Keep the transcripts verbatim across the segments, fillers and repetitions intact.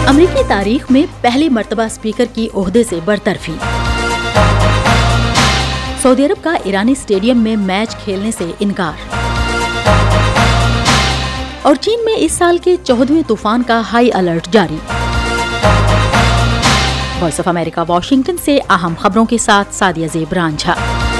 امریکی تاریخ میں پہلی مرتبہ اسپیکر کی عہدے سے برطرفی۔ سعودی عرب کا ایرانی اسٹیڈیم میں میچ کھیلنے سے انکار۔ اور چین میں اس سال کے چودہویں طوفان کا ہائی الرٹ جاری۔ وائس آف امریکہ واشنگٹن سے اہم خبروں کے ساتھ سعدیہ زیب رانجھا۔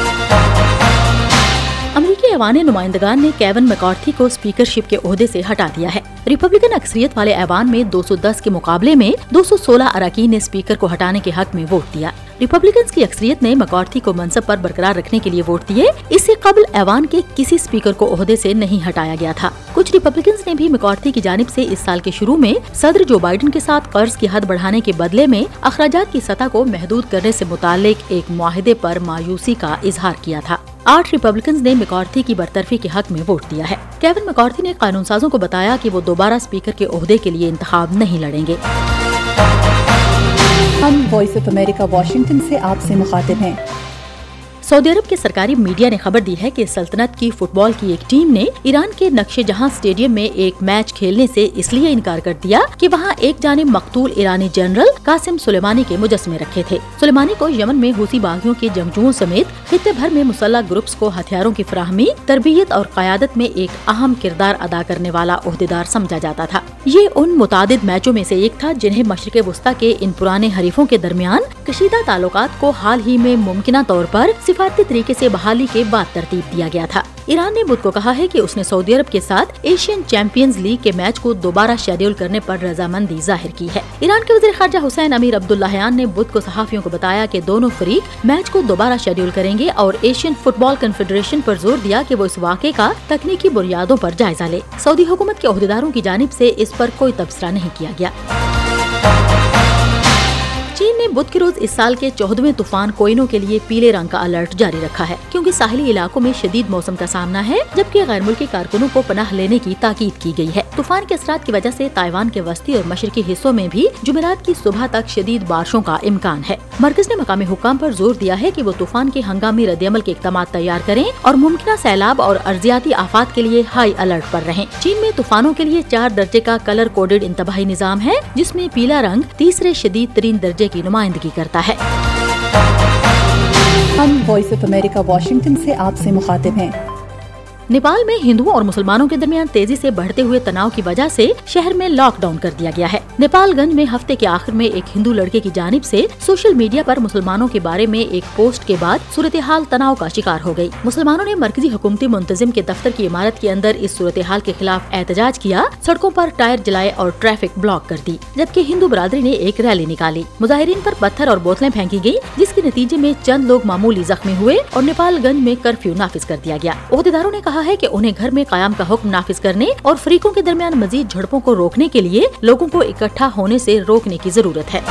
امریکی ایوان نمائندگان نے کیون میکارتھی کو اسپیکرشپ کے عہدے سے ہٹا دیا ہے۔ ریپبلکن اکثریت والے ایوان میں دو سو دس کے مقابلے میں دو سو سولہ اراکین نے اسپیکر کو ہٹانے کے حق میں ووٹ دیا۔ ریپبلکنز کی اکثریت نے میکارتھی کو منصب پر برقرار رکھنے کے لیے ووٹ دیے۔ اس سے قبل ایوان کے کسی اسپیکر کو عہدے سے نہیں ہٹایا گیا تھا۔ کچھ ریپبلکنز نے بھی میکارتھی کی جانب سے اس سال کے شروع میں صدر جو بائیڈن کے ساتھ قرض کی حد بڑھانے کے بدلے میں اخراجات کی سطح کو محدود کرنے سے متعلق ایک معاہدے پر مایوسی کا اظہار کیا تھا۔ آٹھ ریپبلکنز نے میکارتھی کی برطرفی کے حق میں ووٹ دیا ہے۔ کیون میکارتھی نے قانون سازوں کو بتایا کہ وہ دوبارہ اسپیکر کے عہدے کے لیے انتخاب نہیں لڑیں گے۔ ہم وائس آف امریکہ واشنگٹن سے آپ سے مخاطب ہیں۔ سعودی عرب کے سرکاری میڈیا نے خبر دی ہے کہ سلطنت کی فٹ بال کی ایک ٹیم نے ایران کے نقش جہاں اسٹیڈیم میں ایک میچ کھیلنے سے اس لیے انکار کر دیا کہ وہاں ایک جانب مقتول ایرانی جنرل قاسم سلیمانی کے مجسمے رکھے تھے۔ سلیمانی کو یمن میں حوثی باغیوں کے جنگجوؤں سمیت خطے بھر میں مسلح گروپس کو ہتھیاروں کی فراہمی، تربیت اور قیادت میں ایک اہم کردار ادا کرنے والا عہدیدار سمجھا جاتا تھا۔ یہ ان متعدد میچوں میں سے ایک تھا جنہیں مشرق وسطیٰ کے ان پرانے حریفوں کے درمیان کشیدہ تعلقات کو حال ہی میں ممکنہ طور پر سفارتی طریقے سے بحالی کے بعد ترتیب دیا گیا تھا۔ ایران نے بدھ کو کہا ہے کہ اس نے سعودی عرب کے ساتھ ایشین چیمپئنز لیگ کے میچ کو دوبارہ شیڈول کرنے پر رضامندی ظاہر کی ہے۔ ایران کے وزیر خارجہ حسین امیر عبداللہیان نے بدھ کو صحافیوں کو بتایا کہ دونوں فریق میچ کو دوبارہ شیڈول کریں گے اور ایشین فٹ بال کنفیڈریشن پر زور دیا کہ وہ اس واقعے کا تکنیکی بنیادوں پر جائزہ لے۔ سعودی حکومت کے عہدیداروں کی جانب سے اس پر کوئی تبصرہ نہیں کیا گیا۔ چین نے بدھ کے روز اس سال کے چودہویں طوفان کوئنو کے لیے پیلے رنگ کا الرٹ جاری رکھا ہے کیونکہ ساحلی علاقوں میں شدید موسم کا سامنا ہے، جبکہ غیر ملکی کارکنوں کو پناہ لینے کی تاکید کی گئی ہے۔ طوفان کے اثرات کی وجہ سے تائیوان کے وسطی اور مشرقی حصوں میں بھی جمعرات کی صبح تک شدید بارشوں کا امکان ہے۔ مرکز نے مقامی حکام پر زور دیا ہے کہ وہ طوفان کے ہنگامی رد عمل کے اقدامات تیار کریں اور ممکنہ سیلاب اور ارضیاتی آفات کے لیے ہائی الرٹ پر رہیں۔ چین میں طوفانوں کے لیے چار درجے کا کلر کوڈڈ انتباہی نظام ہے، جس میں پیلا رنگ تیسرے شدید ترین درجے کی نمائندگی کرتا ہے۔ ہم وائس آف امریکہ واشنگٹن سے آپ سے مخاطب ہیں۔ نیپال میں ہندوؤں اور مسلمانوں کے درمیان تیزی سے بڑھتے ہوئے تناؤ کی وجہ سے شہر میں لاک ڈاؤن کر دیا گیا ہے۔ نیپال گنج میں ہفتے کے آخر میں ایک ہندو لڑکے کی جانب سے سوشل میڈیا پر مسلمانوں کے بارے میں ایک پوسٹ کے بعد صورتحال تناؤ کا شکار ہو گئی۔ مسلمانوں نے مرکزی حکومتی منتظم کے دفتر کی عمارت کے اندر اس صورتحال کے خلاف احتجاج کیا، سڑکوں پر ٹائر جلائے اور ٹریفک بلاک کر دی، جبکہ ہندو برادری نے ایک ریلی نکالی۔ مظاہرین پر پتھر اور بوتلیں پھینکی گئی، جس کے نتیجے میں چند لوگ معمولی زخمی ہوئے اور نیپال گنج میں کرفیو نافذ کر دیا گیا۔ عہدیداروں نے کہا ہے کہ انہیں گھر میں قیام کا حکم نافذ کرنے اور فریقوں کے درمیان مزید جھڑپوں کو روکنے کے لیے لوگوں کو اکٹھا ہونے سے روکنے کی ضرورت ہے۔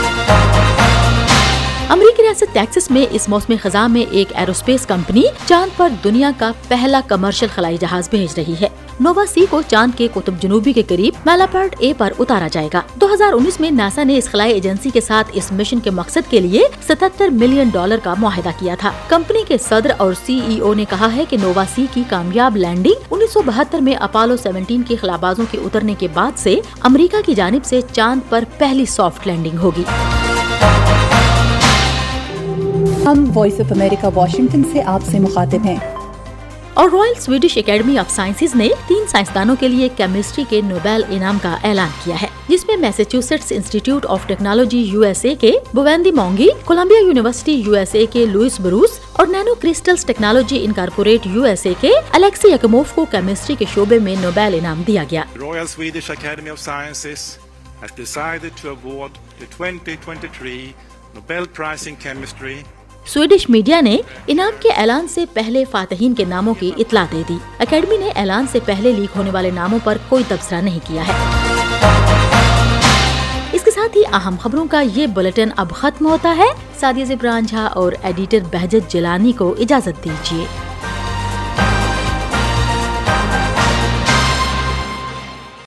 امریکی ریاست ٹیکساس میں اس موسم خزاں میں ایک ایروسپیس کمپنی چاند پر دنیا کا پہلا کمرشل خلائی جہاز بھیج رہی ہے۔ نووا سی کو چاند کے قطب جنوبی کے قریب میلاپرٹ اے پر اتارا جائے گا۔ دو ہزار انیس میں ناسا نے اس خلائی ایجنسی کے ساتھ اس مشن کے مقصد کے لیے ستتر ملین ڈالر کا معاہدہ کیا تھا۔ کمپنی کے صدر اور سی ای او نے کہا ہے کہ نووا سی کی کامیاب لینڈنگ انیس سو بہتر میں اپولو سترہ کے خلابازوں کے اترنے کے بعد سے امریکہ کی جانب سے چاند پر پہلی سافٹ لینڈنگ ہوگی۔ ہم وائس آف امریکہ واشنگٹن سے آپ سے مخاطب ہیں۔ اور royal Swedish academy of sciences نے تین سائنسدانوں کے لیے کیمسٹری کے نوبیل انعام کا اعلان کیا ہے، جس میں Massachusetts Institute of Technology U S A کے Bawendi Moungi, Columbia University U S A کے لوئس بروس اور nano crystals technology incorporated U S A کے الیکسی یکموف کو کیمسٹری کے شعبے میں نوبیل انعام دیا گیا۔ Royal Swedish Academy of Sciences has decided to award the twenty twenty-three Nobel Prize in Chemistry Swedish media نے انعام کے اعلان سے پہلے فاتحین کے ناموں کی اطلاع دے دی۔ اکیڈمی نے اعلان سے پہلے لیک ہونے والے ناموں پر کوئی تبصرہ نہیں کیا ہے۔ اس کے ساتھ ہی اہم خبروں کا یہ بلیٹن اب ختم ہوتا ہے۔ سعدیہ زیب رانجھا اور ایڈیٹر بہجت جیلانی کو اجازت دیجیے۔